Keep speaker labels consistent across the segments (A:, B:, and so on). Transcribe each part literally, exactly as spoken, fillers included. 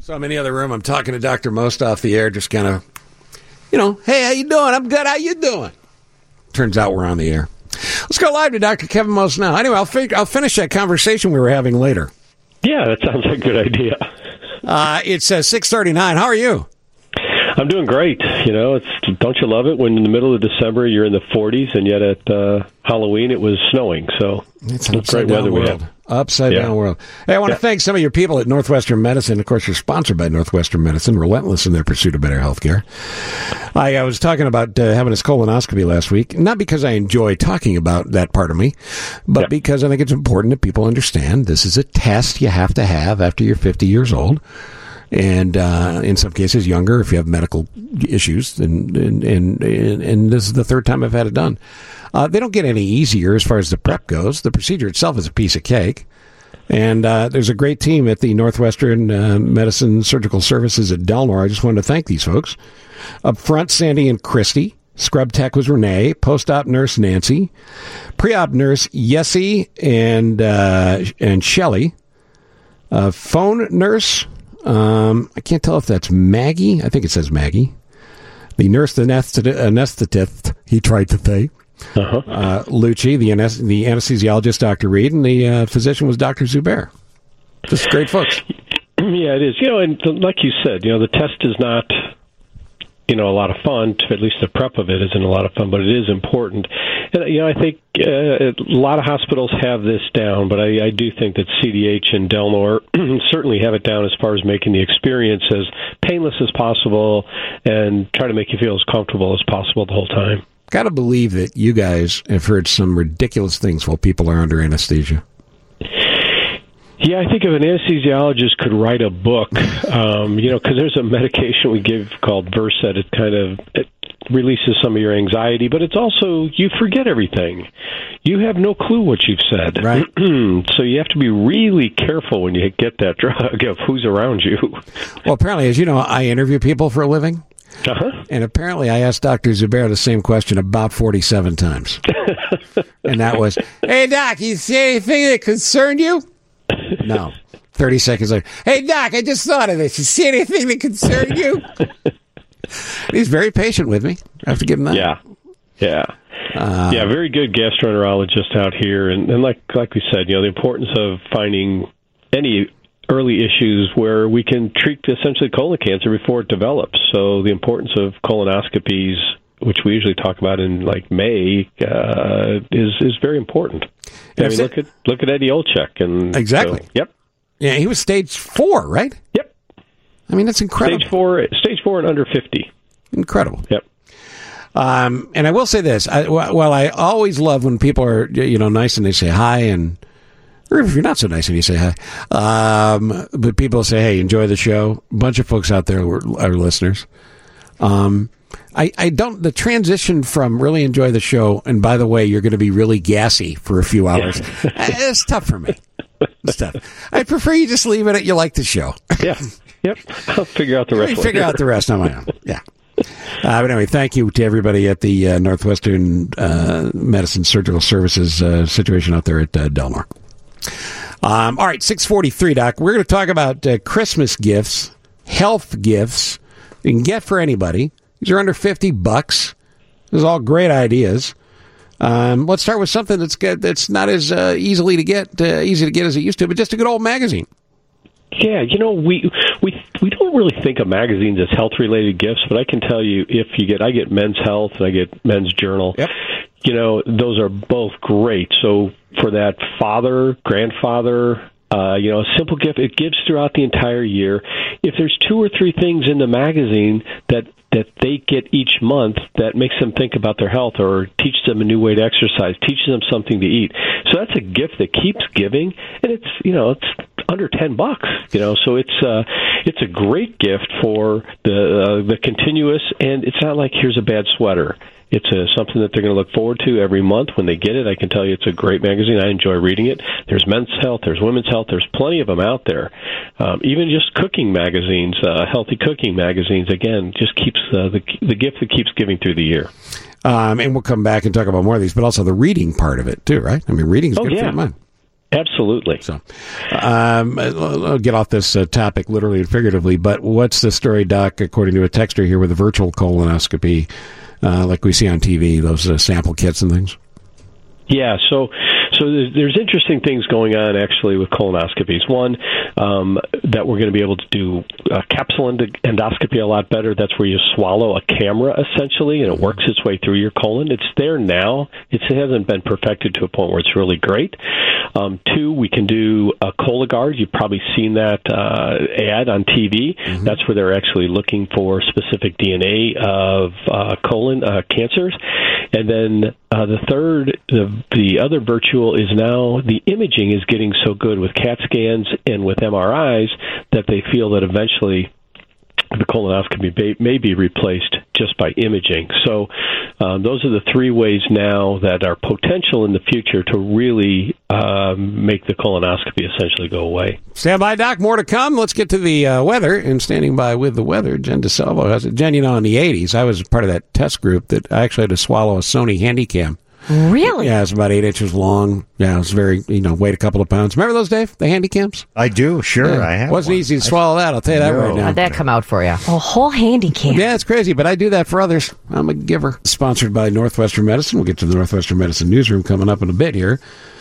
A: So I'm in the other room. I'm talking to Doctor Most off the air, just kind of, you know, hey, how you doing? I'm good. How you doing? Turns out we're on the air. Let's go live to Doctor Kevin Most now. Anyway, I'll, fi- I'll finish that conversation we were having later.
B: Yeah, that sounds like a good idea.
A: Uh, it's uh, six thirty-nine. How are you?
B: I'm doing great. You know, it's don't you love it when in the middle of December you're in the forties and yet at uh, Halloween it was snowing. So
A: it's an upside down world. Upside yeah. down world. Hey, I want yeah. to thank some of your people at Northwestern Medicine. Of course, you're sponsored by Northwestern Medicine, relentless in their pursuit of better health care. I, I was talking about uh, having a colonoscopy last week, not because I enjoy talking about that part of me, but yeah. because I think it's important that people understand this is a test you have to have after you're fifty years old. And uh, in some cases younger if you have medical issues. And, and, and, and this is the third time I've had it done. Uh, they don't get any easier as far as the prep goes. The procedure itself is a piece of cake. And uh, there's a great team at the Northwestern uh, Medicine Surgical Services at Delnor. I just wanted to thank these folks. Up front, Sandy and Christy. Scrub tech was Renee. Post-op nurse, Nancy. Pre-op nurse, Yessie and, uh, and Shelley. Uh, phone nurse, um, I can't tell if that's Maggie. I think it says Maggie. The nurse anesthetist, he tried to say. Uh-huh. Uh, Lucci, the, anes- the anesthesiologist, Doctor Reed, and the uh, physician was Doctor Zubair. Just great folks.
B: Yeah, it is. You know, and like you said, you know, the test is not, you know, a lot of fun. At least the prep of it isn't a lot of fun, but it is important. And, you know, I think uh, a lot of hospitals have this down, but I, I do think that C D H and Delnor certainly have it down as far as making the experience as painless as possible and try to make you feel as comfortable as possible the whole time.
A: Got to believe that you guys have heard some ridiculous things while people are under anesthesia.
B: Yeah, I think if an anesthesiologist could write a book, um, you know, because there's a medication we give called Versed. It kind of it releases some of your anxiety, but it's also, you forget everything. You have no clue what you've said.
A: Right.
B: So you have to be really careful when you get that drug of who's around you.
A: Well, apparently, as you know, I interview people for a living.
B: Uh-huh.
A: And apparently I asked Doctor Zubair the same question about forty-seven times. And that was, hey, Doc, you see anything that concerned you? No. thirty seconds later, hey, Doc, I just thought of this. You see anything that concerned you? He's very patient with me. I have to give him that.
B: Yeah. Yeah. Uh, yeah, very good gastroenterologist out here. And, and like like we said, you know, the importance of finding any early issues where we can treat essentially colon cancer before it develops. So the importance of colonoscopies, which we usually talk about in like May, uh, is is very important. I mean, look at look at Eddie Olczyk and
A: exactly.
B: So, yep.
A: Yeah, he was stage four, right?
B: Yep.
A: I mean, that's incredible.
B: Stage four, stage four, and under fifty.
A: Incredible.
B: Yep.
A: Um, and I will say this: I, well, I always love when people are, you know, nice and they say hi, and or if you're not so nice and you say hi, um, but people say, "Hey, enjoy the show." A bunch of folks out there are, are listeners. Um, I, I don't. The transition from really enjoy the show, and by the way, you're going to be really gassy for a few hours. It's tough for me. It's tough. I prefer you just leave it at you like the show.
B: Yeah. Yep. I'll figure out the rest.
A: Figure out the rest on my own. Yeah. Uh, but anyway, thank you to everybody at the uh, Northwestern uh, Medicine Surgical Services uh, situation out there at uh, Delmar. Um, all right, six forty-three, Doc. We're going to talk about uh, Christmas gifts, health gifts you can get for anybody. These are under fifty bucks. These are all great ideas. Um, let's start with something that's good, that's not as uh, easily to get uh, easy to get as it used to, but just a good old magazine.
B: Yeah, you know, we we we don't really think of magazines as health-related gifts, but I can tell you, if you get, I get Men's Health and I get Men's Journal.
A: Yep.
B: You know, those are both great. So for that father, grandfather, uh, you know, a simple gift, it gives throughout the entire year. If there's two or three things in the magazine that that they get each month that makes them think about their health or teaches them a new way to exercise, teaches them something to eat. So that's a gift that keeps giving, and it's, you know, it's under ten bucks, you know, so it's uh, it's a great gift for the uh, the continuous, and it's not like here's a bad sweater. It's uh, something that they're going to look forward to every month when they get it. I can tell you it's a great magazine. I enjoy reading it. There's Men's Health, there's Women's Health, there's plenty of them out there. Um, even just cooking magazines, uh, healthy cooking magazines, again, just keeps uh, the the gift that keeps giving through the year. Um,
A: and we'll come back and talk about more of these, but also the reading part of it too, right? I mean, reading's
B: oh,
A: good
B: yeah.
A: for your mind.
B: Absolutely.
A: So, um, I'll get off this uh, topic literally and figuratively, but what's the story, Doc, according to a texter here with a virtual colonoscopy, uh, like we see on T V, those uh, sample kits and things?
B: Yeah, so so there's, there's interesting things going on actually with colonoscopies. One, um, that we're going to be able to do uh, capsule end- endoscopy a lot better. That's where you swallow a camera essentially, and it works its way through your colon. It's there now. It's, it hasn't been perfected to a point where it's really great. Um, two, we can do a Cologuard. You've probably seen that uh, ad on T V. Mm-hmm. That's where they're actually looking for specific D N A of uh, colon uh, cancers. And then uh, the third, the, the other virtual is now the imaging is getting so good with CAT scans and with M R Is that they feel that eventually the colonoscopy may be replaced just by imaging. So uh, those are the three ways now that are potential in the future to really um, make the colonoscopy essentially go away.
A: Stand by, Doc. More to come. Let's get to the uh, weather. And standing by with the weather, Jen DeSalvo has it. Jen, you know, in the eighties, I was part of that test group that I actually had to swallow a Sony Handycam.
C: Really?
A: Yeah, it's about eight inches long. Yeah, it was very, you know, weighed a couple of pounds. Remember those, Dave? The Handycams?
D: I do, sure. Yeah. I have.
A: It wasn't
D: one.
A: easy to swallow that, I'll tell you that
D: no.
A: right now.
C: How'd that come out for you? A whole Handycam.
A: Yeah, it's crazy, but I do that for others. I'm a giver. Sponsored by Northwestern Medicine. We'll get to the Northwestern Medicine newsroom coming up in a bit here.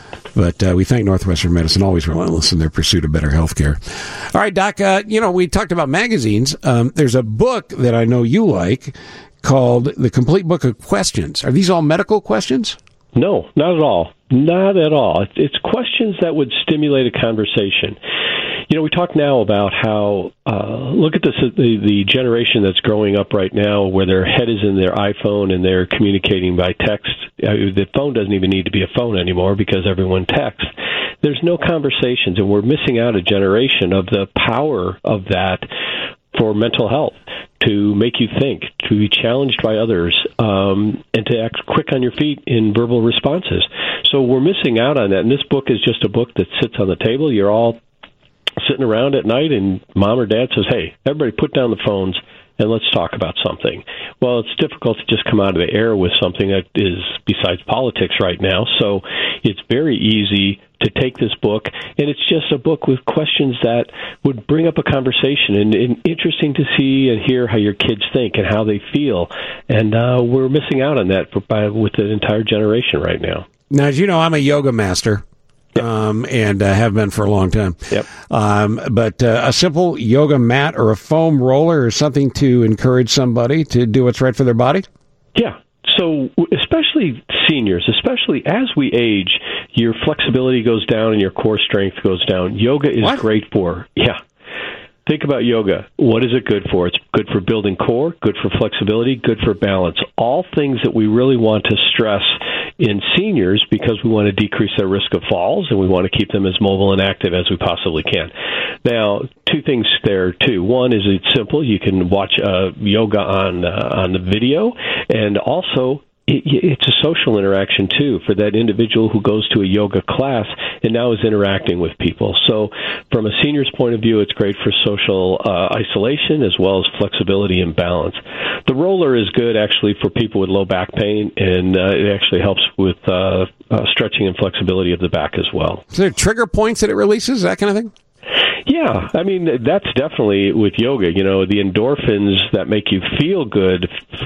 A: But uh, we thank Northwestern Medicine, always relentless in their pursuit of better health care. All right, Doc, uh, you know, we talked about magazines. Um, there's a book that I know you like called The Complete Book of Questions. Are these all medical questions?
B: No, not at all. Not at all. It's questions that would stimulate a conversation. You know, we talk now about how, uh, look at this, the, the generation that's growing up right now where their head is in their iPhone and they're communicating by text. Uh, the phone doesn't even need to be a phone anymore because everyone texts. There's no conversations, and we're missing out a generation of the power of that for mental health, to make you think, to be challenged by others, um, and to act quick on your feet in verbal responses. So we're missing out on that. And this book is just a book that sits on the table. You're all sitting around at night, and mom or dad says, hey, everybody put down the phones and let's talk about something. Well, it's difficult to just come out of the air with something that is besides politics right now. So it's very easy to take this book, and it's just a book with questions that would bring up a conversation, and, and interesting to see and hear how your kids think and how they feel. And uh, we're missing out on that for, by, with the entire generation right now.
A: Now, as you know, I'm a yoga master. Yep. Um, and uh, have been for a long time.
B: Yep.
A: Um, but uh, a simple yoga mat or a foam roller or something to encourage somebody to do what's right for their body?
B: Yeah. So especially seniors, especially as we age, your flexibility goes down and your core strength goes down. Yoga is
A: what?
B: great for, yeah. Think about yoga. What is it good for? It's good for building core, good for flexibility, good for balance. All things that we really want to stress in seniors because we want to decrease their risk of falls and we want to keep them as mobile and active as we possibly can. Now, two things there, too. One is it's simple. You can watch uh, yoga on, uh, on the video, and also it's a social interaction, too, for that individual who goes to a yoga class and now is interacting with people. So from a senior's point of view, it's great for social uh, isolation as well as flexibility and balance. The roller is good, actually, for people with low back pain, and uh, it actually helps with uh, uh, stretching and flexibility of the back as well.
A: Is there trigger points that it releases, that kind of thing?
B: Yeah, I mean, that's definitely with yoga, you know, the endorphins that make you feel good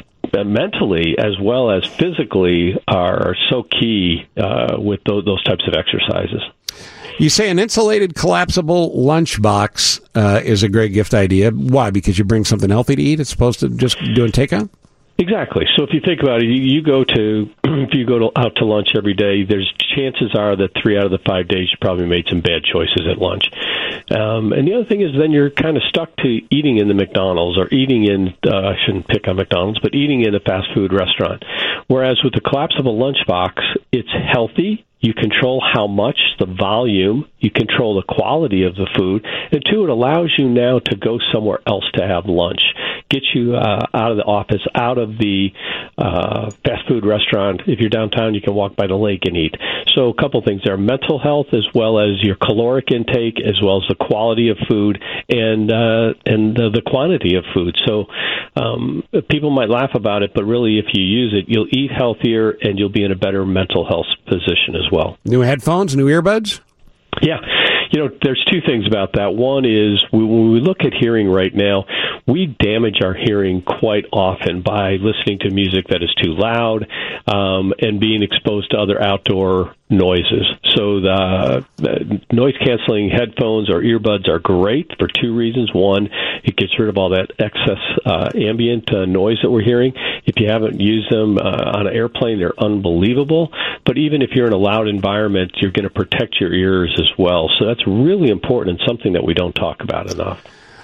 B: mentally as well as physically are so key uh, with those, those types of exercises.
A: You say an insulated collapsible lunchbox uh, is a great gift idea. Why? Because you bring something healthy to eat as opposed to just doing takeout?
B: Exactly. So if you think about it, you, you go to if you go to, out to lunch every day, there's chances are that three out of the five days you probably made some bad choices at lunch. Um, and the other thing is then you're kind of stuck to eating in the McDonald's or eating in, uh, I shouldn't pick on McDonald's, but eating in a fast food restaurant. Whereas with the collapsible lunchbox, it's healthy. You control how much, the volume, you control the quality of the food, and two, it allows you now to go somewhere else to have lunch, get you uh, out of the office, out of the uh, fast food restaurant. If you're downtown, you can walk by the lake and eat. So a couple things there, mental health as well as your caloric intake, as well as the quality of food and uh, and uh, the quantity of food. So um, people might laugh about it, but really if you use it, you'll eat healthier and you'll be in a better mental health position as well.
A: New headphones, new earbuds?
B: Yeah. You know, there's two things about that. One is we, when we look at hearing right now, we damage our hearing quite often by listening to music that is too loud um, and being exposed to other outdoor noises. So the, the noise-canceling headphones or earbuds are great for two reasons. One, it gets rid of all that excess uh, ambient uh, noise that we're hearing. If you haven't used them uh, on an airplane, they're unbelievable. But even if you're in a loud environment, you're going to protect your ears as well. So that's really important and something that we don't talk about enough.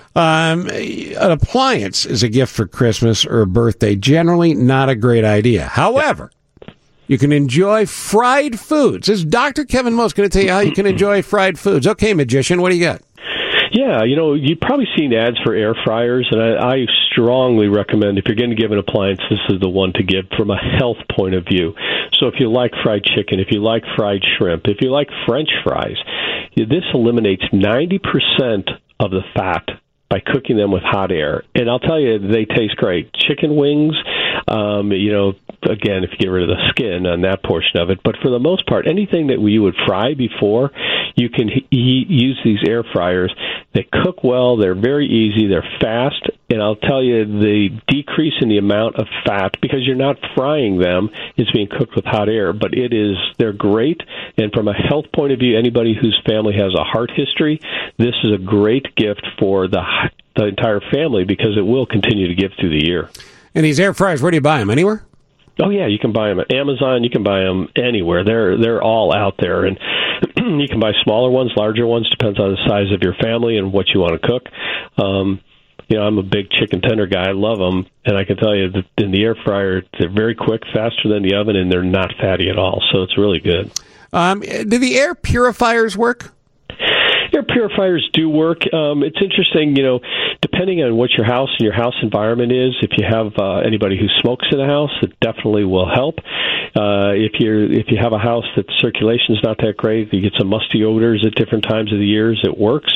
A: Um, an appliance is a gift for Christmas or a birthday. Generally not a great idea. However, yeah. you can enjoy fried foods. This is Doctor Kevin Most going to tell you how you can enjoy fried foods. Okay, magician, what do you got?
B: Yeah, you know, you've probably seen ads for air fryers, and I, I strongly recommend if you're going to give an appliance, this is the one to give from a health point of view. So if you like fried chicken, if you like fried shrimp, if you like French fries, this eliminates ninety percent of the fat by cooking them with hot air. And I'll tell you, they taste great. Chicken wings, um, you know, again, if you get rid of the skin on that portion of it. But for the most part, anything that you would fry before, you can he- use these air fryers. They cook well. They're very easy. They're fast. And I'll tell you, the decrease in the amount of fat, because you're not frying them, is being cooked with hot air. But it is, they're great. And from a health point of view, anybody whose family has a heart history, this is a great gift for the, the entire family because it will continue to give through the year.
A: And these air fryers, where do you buy them? Anywhere?
B: Oh yeah, you can buy them at Amazon. You can buy them anywhere. They're they're all out there, and you can buy smaller ones, larger ones. Depends on the size of your family and what you want to cook. Um, you know, I'm a big chicken tender guy. I love them, and I can tell you that in the air fryer, they're very quick, faster than the oven, and they're not fatty at all. So it's really good.
A: Um, do the air purifiers work?
B: Air purifiers do work. Um, it's interesting, you know, depending on what your house and your house environment is. If you have uh, anybody who smokes in the house, it definitely will help. Uh, if you're if you have a house that circulation is not that great, you get some musty odors at different times of the years, it works.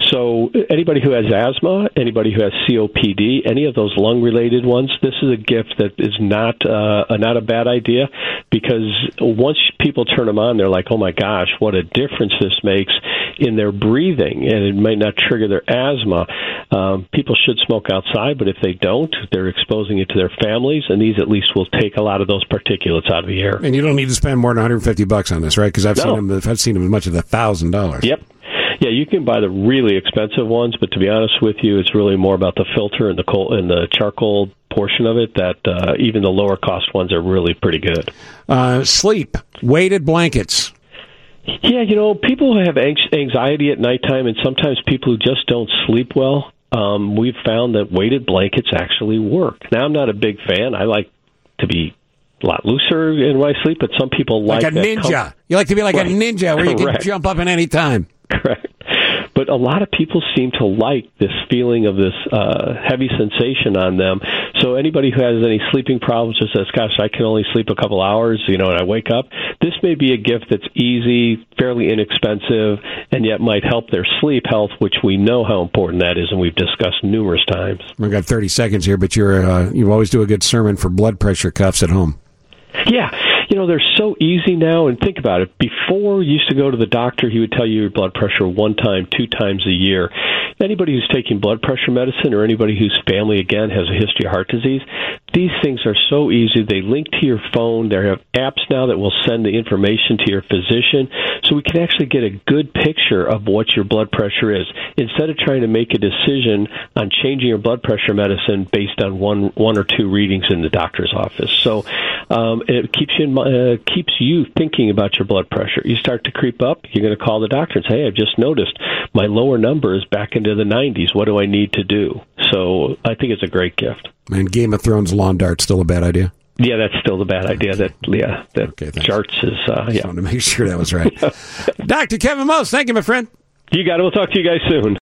B: So anybody who has asthma, anybody who has C O P D, any of those lung-related ones, this is a gift that is not uh, not a bad idea, because once people turn them on, they're like, oh my gosh, what a difference this makes in their breathing, and it might not trigger their asthma. Um, people should smoke outside, but if they don't, they're exposing it to their families, and these at least will take a lot of those particulates out of the air.
A: And you don't need to spend more than one hundred fifty bucks on this, right? Because I've
B: no.
A: seen them. I've seen them as much as a thousand dollars.
B: Yep. Yeah, you can buy the really expensive ones, but to be honest with you, it's really more about the filter and the coal and the charcoal portion of it. That uh, even the lower cost ones are really pretty good.
A: Uh, sleep, weighted blankets.
B: Yeah, you know, people who have anxiety at nighttime, and sometimes people who just don't sleep well, um, we've found that weighted blankets actually work. Now, I'm not a big fan. I like to be a lot looser in my sleep, but some people like,
A: like a ninja. Com- you like to be like right. a ninja, where you can
B: Correct.
A: jump up at any time.
B: Correct. But a lot of people seem to like this feeling of this uh, heavy sensation on them. So anybody who has any sleeping problems or says, gosh, I can only sleep a couple hours, you know, and I wake up, this may be a gift that's easy, fairly inexpensive, and yet might help their sleep health, which we know how important that is, and we've discussed numerous times.
A: We've got thirty seconds here, but you're uh, you always do a good sermon for blood pressure cuffs at home.
B: Yeah. You know, they're so easy now, and think about it. Before you used to go to the doctor, he would tell you your blood pressure one time, two times a year. Anybody who's taking blood pressure medicine, or anybody whose family, again, has a history of heart disease, these things are so easy. They link to your phone. There have apps now that will send the information to your physician, so we can actually get a good picture of what your blood pressure is, instead of trying to make a decision on changing your blood pressure medicine based on one one or two readings in the doctor's office. So um, it keeps you in, uh, keeps you thinking about your blood pressure. You start to creep up, you're going to call the doctor and say, hey, I've just noticed my lower number is back into the nineties. What do I need to do? So I think it's a great gift.
A: And Game of Thrones lawn dart still a bad idea?
B: Yeah, that's still the bad idea. That yeah, that
A: okay,
B: charts is uh, yeah.
A: I wanted to make sure that was right. Doctor Kevin Most, thank you, my friend.
B: You got it. We'll talk to you guys soon.